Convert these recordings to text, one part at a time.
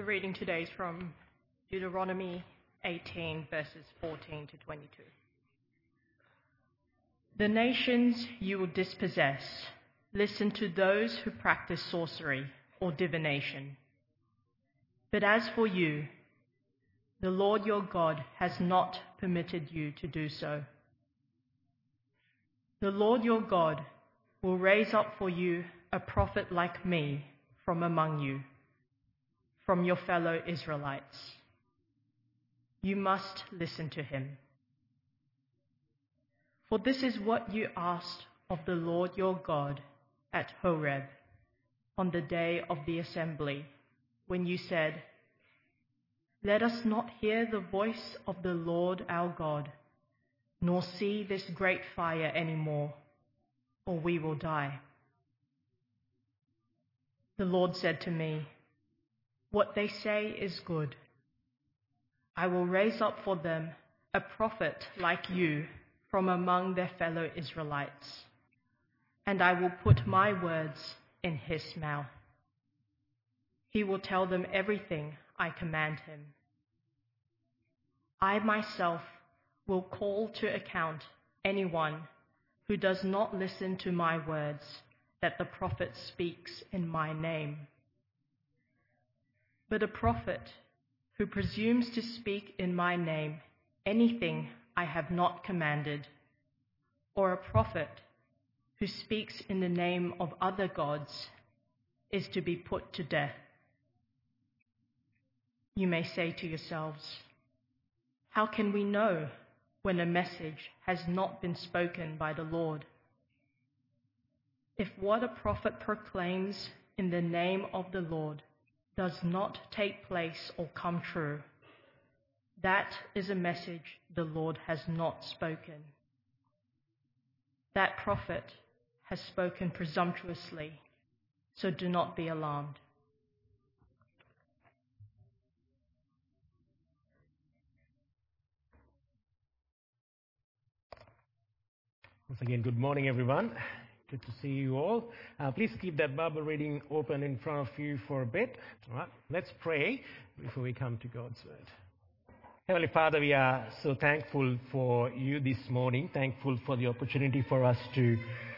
The reading today is from Deuteronomy 18, verses 14 to 22. The nations you will dispossess, listen to those who practice sorcery or divination. But as for you, the Lord your God has not permitted you to do so. The Lord your God will raise up for you a prophet like me from among you, from your fellow Israelites. You must listen to him. For this is what you asked of the Lord your God at Horeb on the day of the assembly, when you said, "Let us not hear the voice of the Lord our God, nor see this great fire anymore, or we will die." The Lord said to me, "What they say is good. I will raise up for them a prophet like you from among their fellow Israelites, and I will put my words in his mouth. He will tell them everything I command him. I myself will call to account anyone who does not listen to my words that the prophet speaks in my name. But a prophet who presumes to speak in my name anything I have not commanded, or a prophet who speaks in the name of other gods, is to be put to death." You may say to yourselves, "How can we know when a message has not been spoken by the Lord?" If what a prophet proclaims in the name of the Lord does not take place or come true, that is a message the Lord has not spoken. That prophet has spoken presumptuously, so do not be alarmed. Once again, good morning, everyone. Good to see you all. Please keep that Bible reading open in front of you for a bit. All right, let's pray before we come to God's word. Heavenly Father, we are so thankful for you this morning, thankful for the opportunity for us to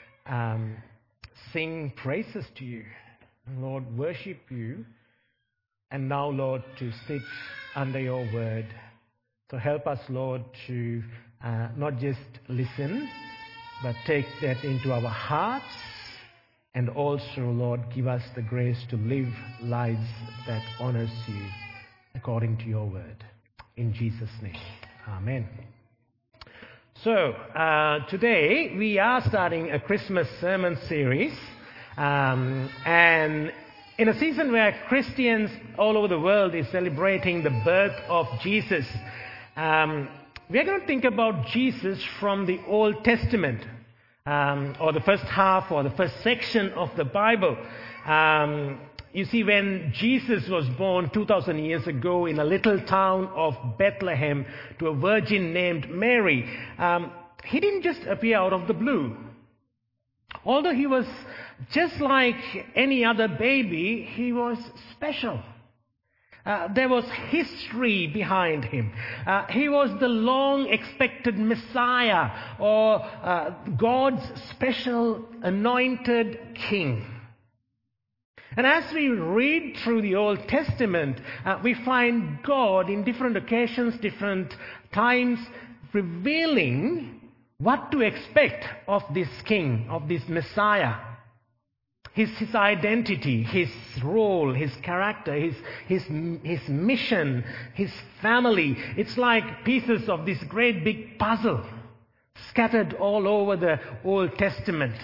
sing praises to you, Lord, worship you, and now, Lord, to sit under your word. So help us, Lord, to not just listen, but take that into our hearts, and also, Lord, give us the grace to live lives that honors you according to your word. In Jesus' name, amen. So, today we are starting a Christmas sermon series, and in a season where Christians all over the world is celebrating the birth of Jesus, we are going to think about Jesus from the Old Testament, or the first half or the first section of the Bible. You see, when Jesus was born 2,000 years ago in a little town of Bethlehem to a virgin named Mary, he didn't just appear out of the blue. Although he was just like any other baby, he was special. There was history behind him. He was the long-expected Messiah, or God's special anointed king. And as we read through the Old Testament, we find God in different occasions, different times, revealing what to expect of this king, of this Messiah. His identity, his role, his character, his mission, his family. It's like pieces of this great big puzzle scattered all over the Old Testament.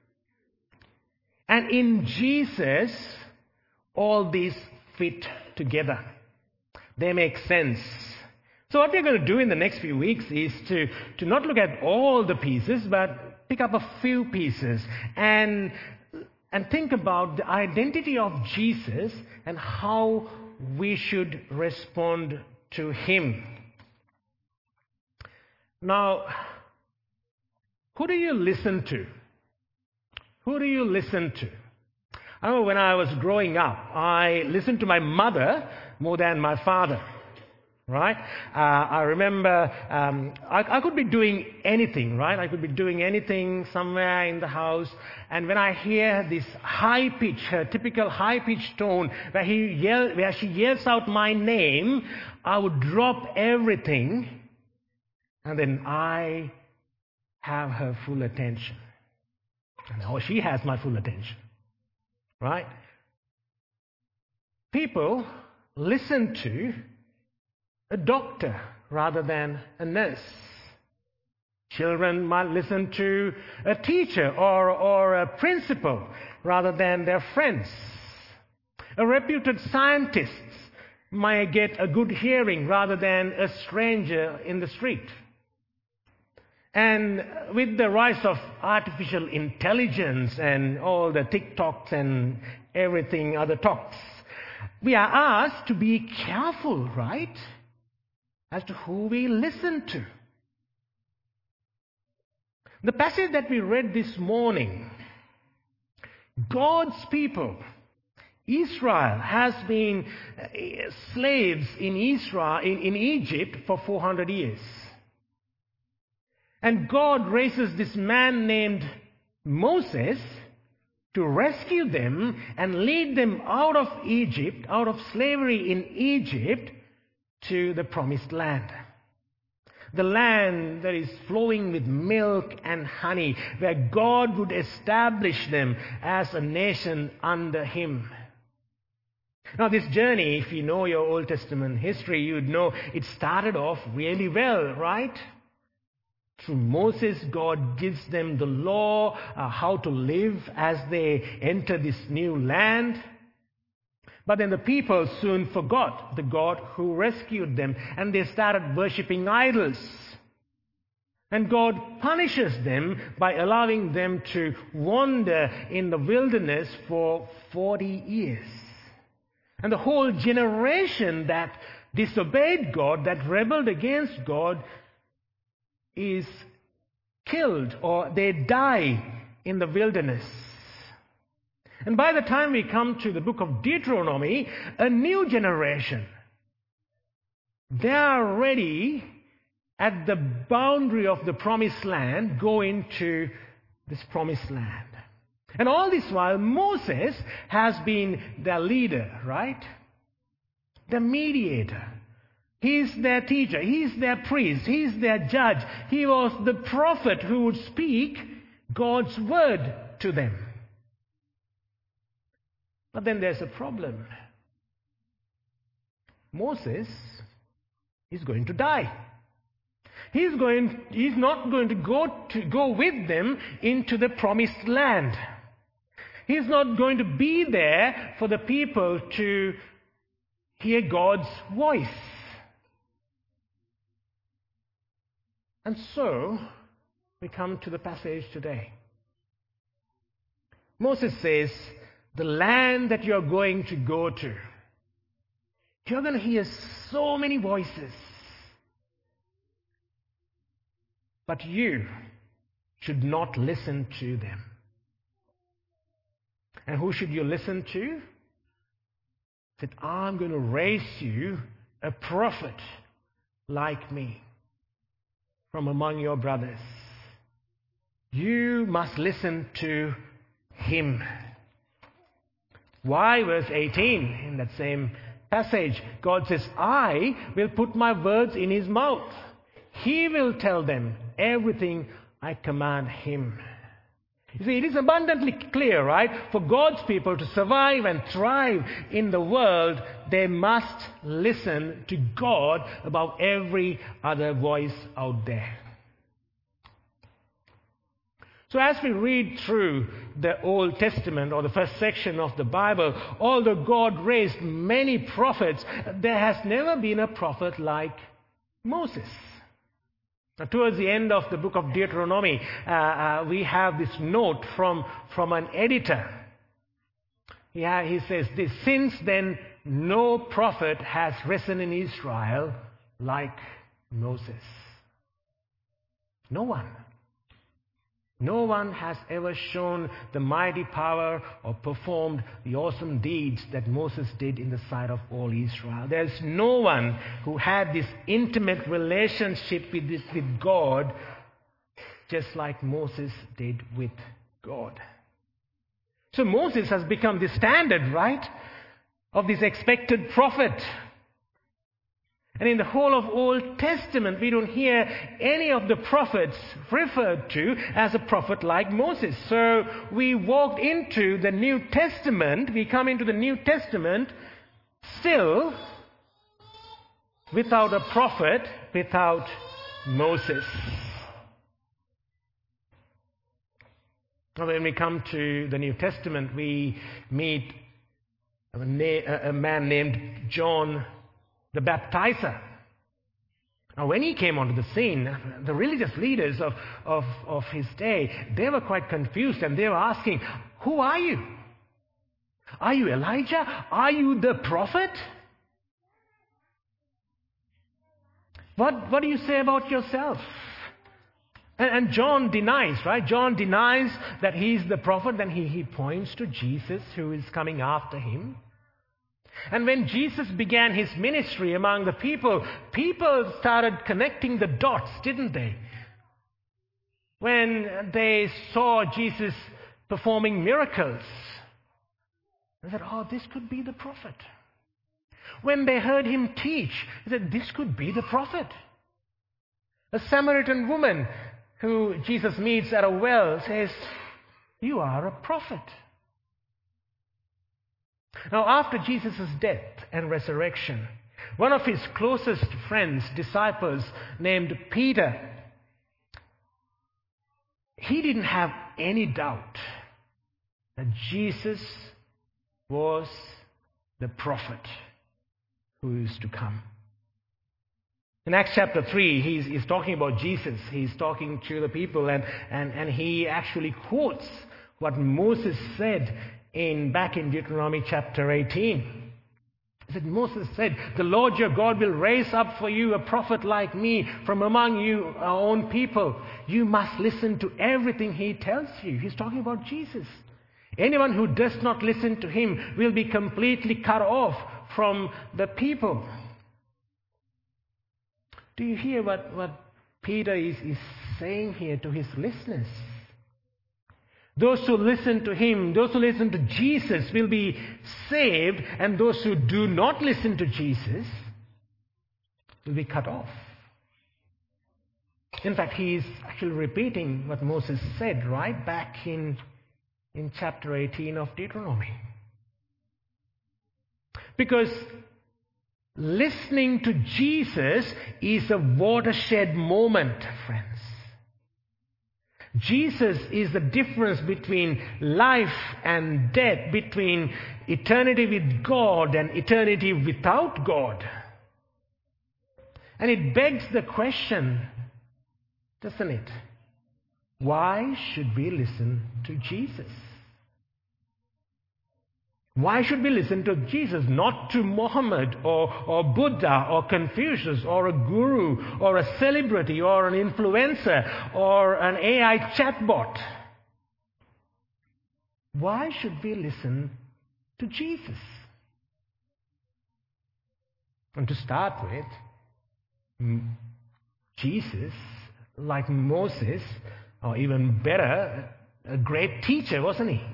And in Jesus, all these fit together. They make sense. So what we're going to do in the next few weeks is to not look at all the pieces, but pick up a few pieces and think about the identity of Jesus and how we should respond to him. Now, who do you listen to? Who do you listen to? I remember when I was growing up, I listened to my mother more than my father. Right? I remember I could be doing anything, right? I could be doing anything somewhere in the house, and when I hear this high pitch, her typical high pitched tone, where she yells out my name, I would drop everything, and then I have her full attention. And she has my full attention. Right? People listen to a doctor rather than a nurse. Children might listen to a teacher or a principal rather than their friends. A reputed scientist might get a good hearing rather than a stranger in the street. And with the rise of artificial intelligence and all the TikToks and everything other talks, we are asked to be careful, right? As to who we listen to. The passage that we read this morning, God's people, Israel, has been slaves in Egypt for 400 years. And God raises this man named Moses to rescue them and lead them out of Egypt, out of slavery in Egypt, to the promised land. The land that is flowing with milk and honey, where God would establish them as a nation under Him. Now this journey, if you know your Old Testament history, you'd know it started off really well, right? Through Moses, God gives them the law, how to live as they enter this new land. But then the people soon forgot the God who rescued them, and they started worshipping idols. And God punishes them by allowing them to wander in the wilderness for 40 years. And the whole generation that disobeyed God, that rebelled against God, is killed, or they die in the wilderness. And by the time we come to the book of Deuteronomy, a new generation, they are ready at the boundary of the promised land, go into this promised land. And all this while, Moses has been their leader, right? The mediator. He's their teacher. He's their priest. He's their judge. He was the prophet who would speak God's word to them. But then there's a problem. Moses is going to die. He's not going to go with them into the promised land. He's not going to be there for the people to hear God's voice. And so, we come to the passage today. Moses says, the land that you're going to go to, you're going to hear so many voices. But you should not listen to them. And who should you listen to? He said, I'm going to raise you a prophet like me from among your brothers. You must listen to him. Why? Verse 18 in that same passage, God says, I will put my words in his mouth. He will tell them everything I command him. You see, it is abundantly clear, right? For God's people to survive and thrive in the world, they must listen to God above every other voice out there. So as we read through the Old Testament, or the first section of the Bible, although God raised many prophets, there has never been a prophet like Moses. Now, towards the end of the book of Deuteronomy, we have this note from an editor. Yeah, he says this: since then, no prophet has risen in Israel like Moses. No one. No one has ever shown the mighty power or performed the awesome deeds that Moses did in the sight of all Israel. There's no one who had this intimate relationship with God just like Moses did with God. So Moses has become the standard, right, of this expected prophet. And in the whole of Old Testament, we don't hear any of the prophets referred to as a prophet like Moses. So we walked into the New Testament, we come into the New Testament still without a prophet, without Moses. Now, when we come to the New Testament, we meet a man named John the Baptizer. Now, when he came onto the scene, the religious leaders of his day, they were quite confused, and they were asking, "Who are you? Are you Elijah? Are you the prophet? What do you say about yourself?" And John denies, right? John denies that he's the prophet. Then he points to Jesus, who is coming after him. And when Jesus began his ministry among the people, people started connecting the dots, didn't they? When they saw Jesus performing miracles, they said, "Oh, this could be the prophet." When they heard him teach, they said, "This could be the prophet." A Samaritan woman who Jesus meets at a well says, "You are a prophet." Now, after Jesus' death and resurrection, one of his closest friends, disciples, named Peter, he didn't have any doubt that Jesus was the prophet who is to come. In Acts chapter 3, he's talking about Jesus. He's talking to the people, and he actually quotes what Moses said back in Deuteronomy chapter 18. He said, Moses said, "The Lord your God will raise up for you a prophet like me from among you, our own people. You must listen to everything he tells you." He's talking about Jesus. Anyone who does not listen to him will be completely cut off from the people. Do you hear what Peter is saying here to his listeners? Those who listen to him, those who listen to Jesus will be saved, and those who do not listen to Jesus will be cut off. In fact, he is actually repeating what Moses said right back in chapter 18 of Deuteronomy. Because listening to Jesus is a watershed moment, friends. Jesus is the difference between life and death, between eternity with God and eternity without God. And it begs the question, doesn't it? Why should we listen to Jesus? Why should we listen to Jesus, not to Muhammad or Buddha or Confucius or a guru or a celebrity or an influencer or an AI chatbot? Why should we listen to Jesus? And to start with, Jesus, like Moses, or even better, a great teacher, wasn't he?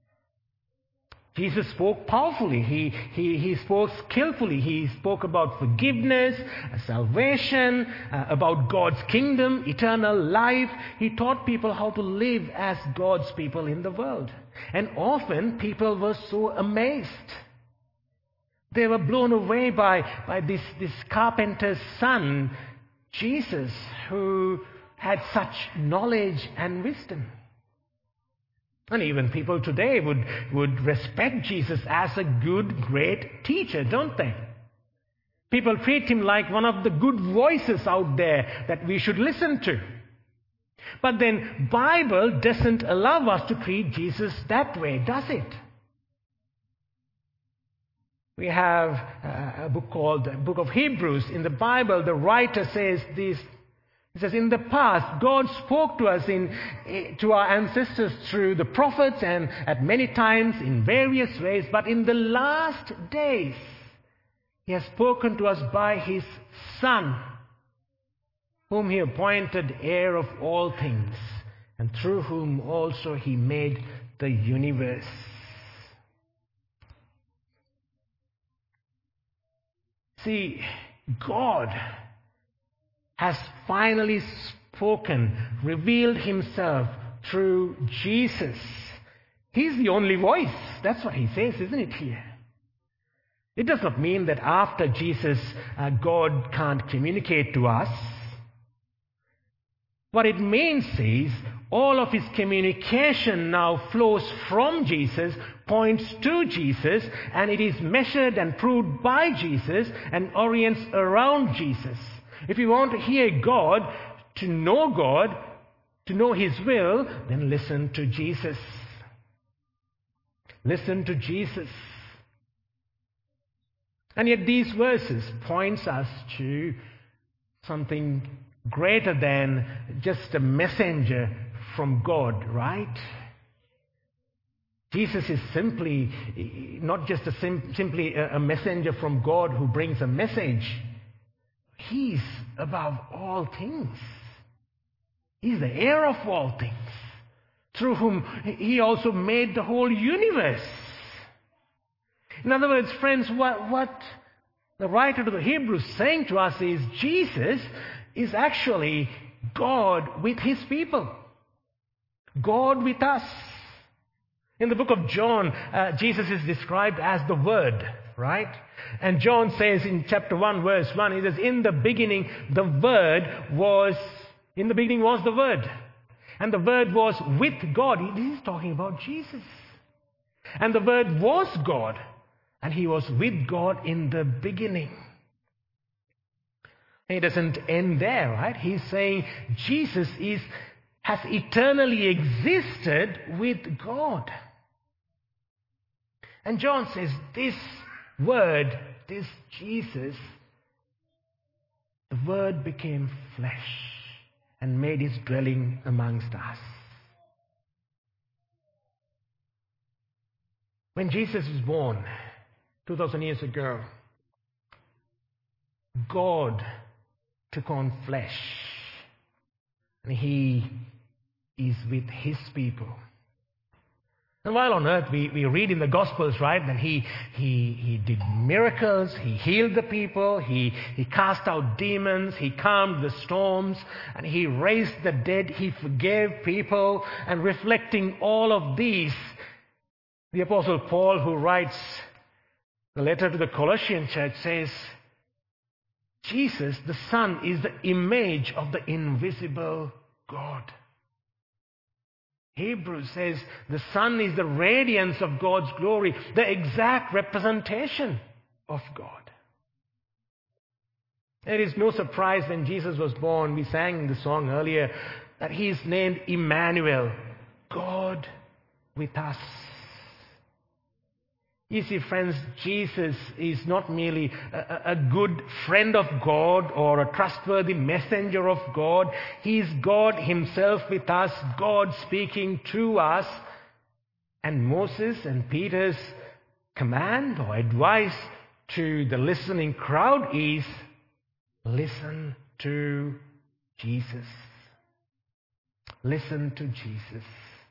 Jesus spoke powerfully. He spoke skillfully. He spoke about forgiveness, salvation, about God's kingdom, eternal life. He taught people how to live as God's people in the world. And often people were so amazed. They were blown away by this carpenter's son, Jesus, who had such knowledge and wisdom. And even people today would respect Jesus as a good, great teacher, don't they? People treat him like one of the good voices out there that we should listen to. But then Bible doesn't allow us to treat Jesus that way, does it? We have a book called the Book of Hebrews. In the Bible, the writer says these It says, in the past, God spoke to us to our ancestors through the prophets and at many times in various ways. But in the last days, He has spoken to us by His Son, whom He appointed heir of all things, and through whom also He made the universe. See, God has finally spoken, revealed Himself through Jesus. He's the only voice. That's what He says, isn't it here? It does not mean that after Jesus, God can't communicate to us. What it means is all of His communication now flows from Jesus, points to Jesus, and it is measured and proved by Jesus and orients around Jesus. If you want to hear God, to know His will, then listen to Jesus. Listen to Jesus. And yet these verses points us to something greater than just a messenger from God, right? Jesus is simply not just simply a messenger from God who brings a message. He's above all things. He's the heir of all things, through whom He also made the whole universe. In other words, friends, what the writer to the Hebrews is saying to us is Jesus is actually God with His people. God with us. In the book of John, Jesus is described as the Word, right? And John says in chapter 1, verse 1, he says, in the beginning the Word was the Word. And the Word was with God. This is talking about Jesus. And the Word was God. And He was with God in the beginning. He doesn't end there, right? He's saying Jesus has eternally existed with God. And John says this Word, this Jesus, the Word became flesh and made His dwelling amongst us. When Jesus was born 2,000 years ago, God took on flesh, and He is with His people. And while on earth, we read in the Gospels, right, that He did miracles, He healed the people, He cast out demons, He calmed the storms, and He raised the dead, He forgave people. And reflecting all of these, the Apostle Paul, who writes the letter to the Colossian church, says, Jesus, the Son, is the image of the invisible God. Hebrews says the Son is the radiance of God's glory, the exact representation of God. It is no surprise when Jesus was born, we sang the song earlier, that He is named Emmanuel, God with us. You see, friends, Jesus is not merely a good friend of God or a trustworthy messenger of God. He is God Himself with us, God speaking to us. And Moses and Peter's command or advice to the listening crowd is, listen to Jesus. Listen to Jesus.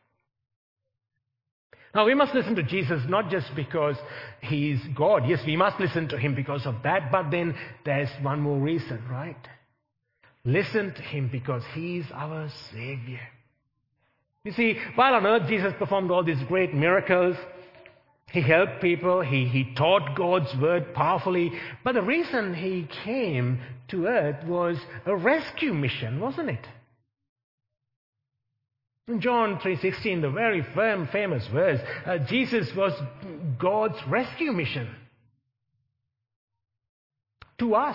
Now, we must listen to Jesus not just because He is God. Yes, we must listen to Him because of that, but then there's one more reason, right? Listen to Him because He is our Savior. You see, while on earth Jesus performed all these great miracles, He helped people, He taught God's Word powerfully, but the reason He came to earth was a rescue mission, wasn't it? In John 3:16, the very famous verse, Jesus was God's rescue mission to us.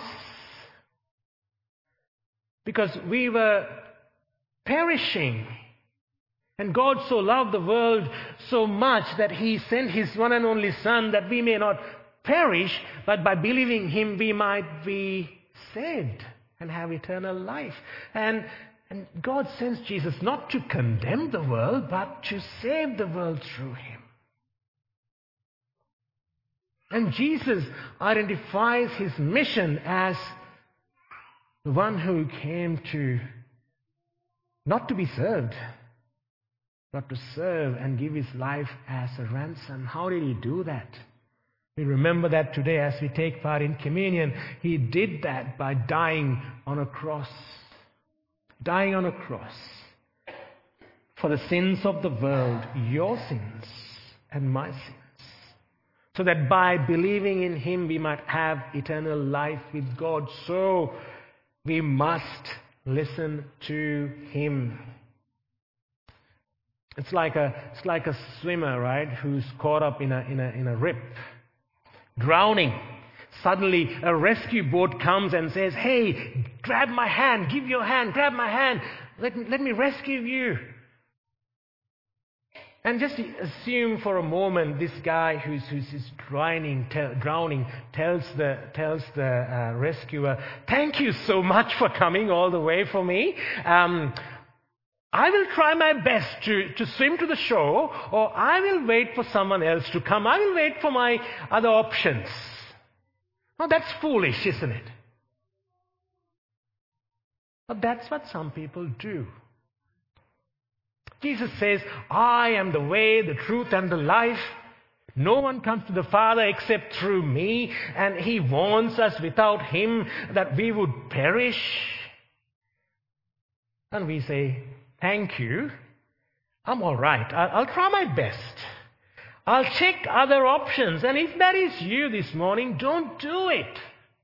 Because we were perishing. And God so loved the world so much that He sent His one and only Son that we may not perish, but by believing Him we might be saved and have eternal life. And God sends Jesus not to condemn the world, but to save the world through him. And Jesus identifies his mission as the one who came to not to be served, but to serve and give his life as a ransom. How did he do that? We remember that today as we take part in communion. He did that by dying on a cross. Dying on a cross for the sins of the world, your sins and my sins. So that by believing in him we might have eternal life with God. So we must listen to him. It's like a swimmer, right, who's caught up in a rip, drowning. Suddenly a rescue boat comes and says, "Hey, grab my hand, give your hand, grab my hand, let me rescue you." And just assume for a moment this guy who's drowning tells the rescuer, "Thank you so much for coming all the way for me. I will try my best to swim to the shore, or I will wait for someone else to come. I will wait for my other options." Now that's foolish, isn't it? But that's what some people do. Jesus says, "I am the way, the truth, and the life. No one comes to the Father except through me." And he warns us without him that we would perish. And we say, "Thank you. I'm all right. I'll try my best. I'll check other options." And if that is you this morning, don't do it.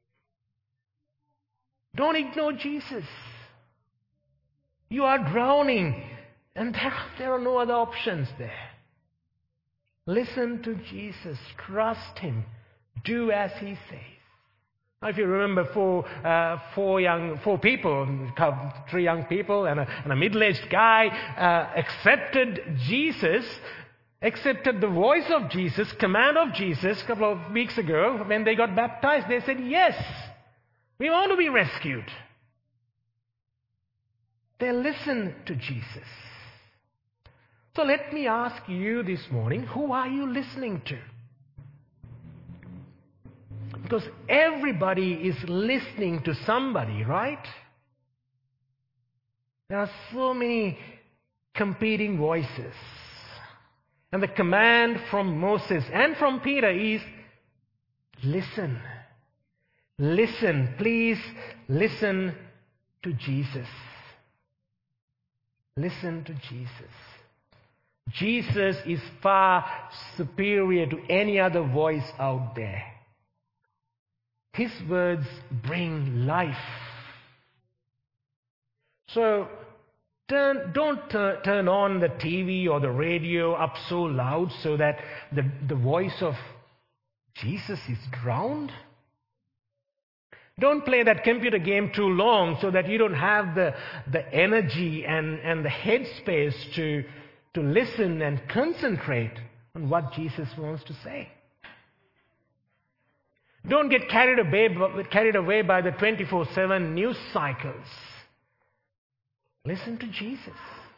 Don't ignore Jesus. You are drowning, and there are no other options there. Listen to Jesus. Trust him. Do as he says. Now, if you remember, four people, 3 young people and a middle-aged guy accepted Jesus, accepted the voice of Jesus, command of Jesus a couple of weeks ago when they got baptized. They said, "Yes, we want to be rescued." They listened to Jesus. So let me ask you this morning, who are you listening to? Because everybody is listening to somebody, right? There are so many competing voices. And the command from Moses and from Peter is, listen. Listen. Please listen to Jesus. Listen to Jesus. Jesus is far superior to any other voice out there. His words bring life. So don't turn on the TV or the radio up so loud so that the voice of Jesus is drowned. Don't play that computer game too long so that you don't have the energy and the headspace to listen and concentrate on what Jesus wants to say. Don't get carried away by the 24/7 news cycles. Listen to Jesus.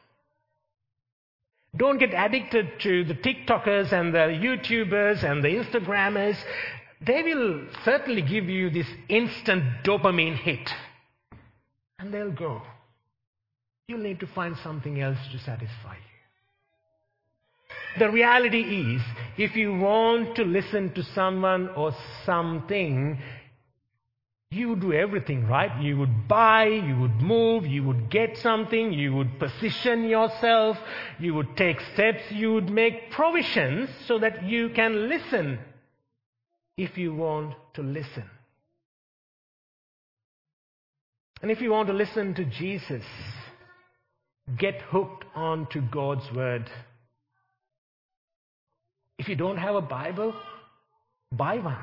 Don't get addicted to the TikTokers and the YouTubers and the Instagrammers. They will certainly give you this instant dopamine hit. And they'll go. You'll need to find something else to satisfy you. The reality is, if you want to listen to someone or something, you would do everything, right? You would buy, you would move, you would get something, you would position yourself, you would take steps, you would make provisions so that you can listen if you want to listen. And if you want to listen to Jesus, get hooked onto God's Word. If you don't have a Bible, buy one.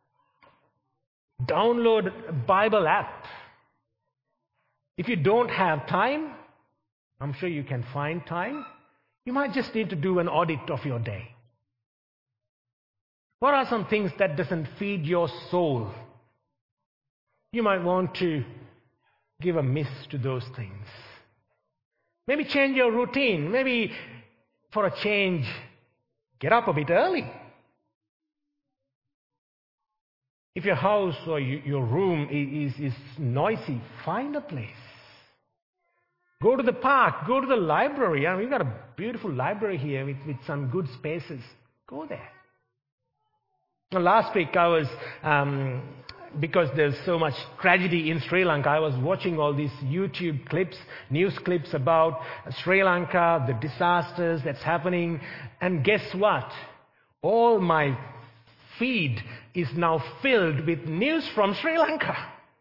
Download a Bible app. If you don't have time, I'm sure you can find time. You might just need to do an audit of your day. What are some things that doesn't feed your soul? You might want to give a miss to those things. Maybe change your routine. Maybe for a change, get up a bit early. If your house or your room is noisy, find a place. Go to the park, go to the library. We've got a beautiful library here with some good spaces. Go there. Last week I was, because there's so much tragedy in Sri Lanka, I was watching all these YouTube clips, news clips about Sri Lanka, the disasters that's happening. And guess what? All my feed is now filled with news from Sri Lanka.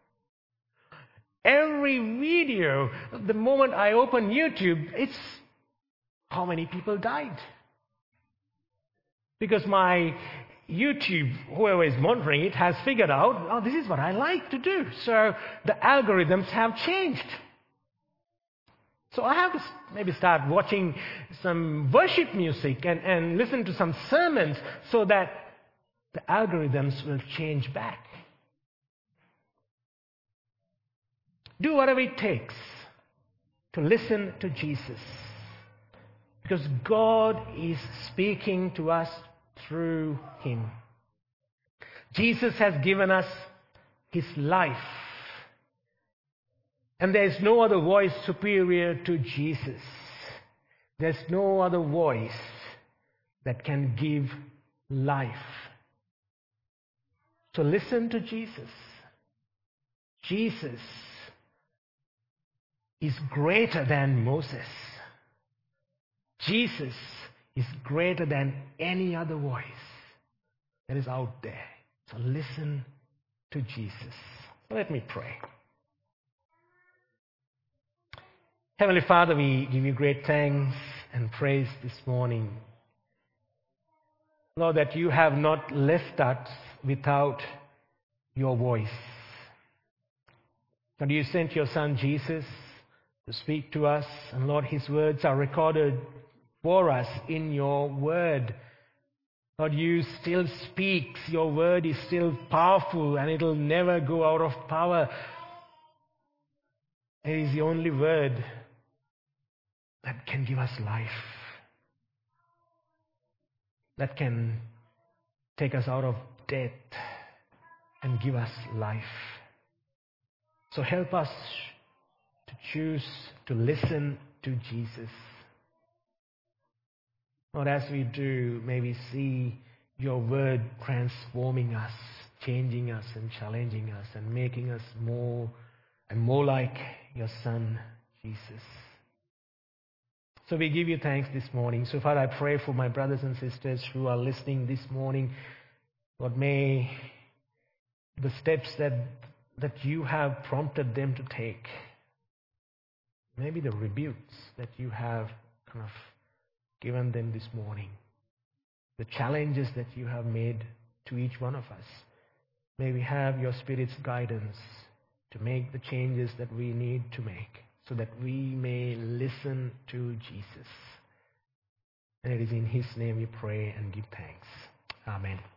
Every video, the moment I open YouTube, it's how many people died. Because my YouTube, whoever is monitoring it, has figured out, oh, this is what I like to do. So the algorithms have changed. So I have to maybe start watching some worship music and listen to some sermons so that the algorithms will change back. Do whatever it takes to listen to Jesus. Because God is speaking to us through Him. Jesus has given us His life. And there is no other voice superior to Jesus. There's no other voice that can give life. So listen to Jesus. Jesus is greater than Moses. Jesus is greater than any other voice that is out there. So listen to Jesus. So let me pray. Heavenly Father, we give you great thanks and praise this morning. Lord, that you have not left us without your voice. Lord, you sent your Son Jesus to speak to us, and Lord, his words are recorded for us in your word. Lord, you still speak. Your word is still powerful, and it'll never go out of power. It is the only word that can give us life, that can take us out of death and give us life. So help us to choose to listen to Jesus. Lord, as we do, may we see your word transforming us, changing us and challenging us and making us more and more like your Son, Jesus. So we give you thanks this morning. So Father, I pray for my brothers and sisters who are listening this morning. Lord, may the steps that you have prompted them to take, maybe the rebukes that you have kind of given them this morning, the challenges that you have made to each one of us, may we have your Spirit's guidance to make the changes that we need to make, so that we may listen to Jesus. And it is in his name we pray and give thanks. Amen.